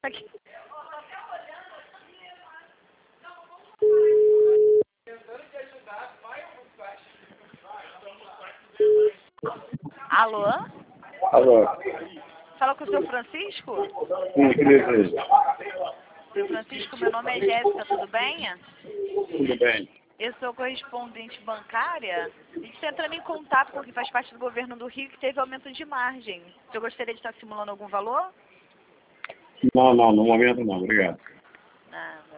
Aqui. Alô? Alô. Fala com o seu Francisco? Sim, que deseja? Seu Francisco, meu nome é Jéssica, tudo bem? Tudo bem. Eu sou correspondente bancária. A gente está entrando em contato com quem faz parte do governo do Rio que teve aumento de margem. Você gostaria de estar simulando algum valor? Não, no momento não, obrigado. Ah.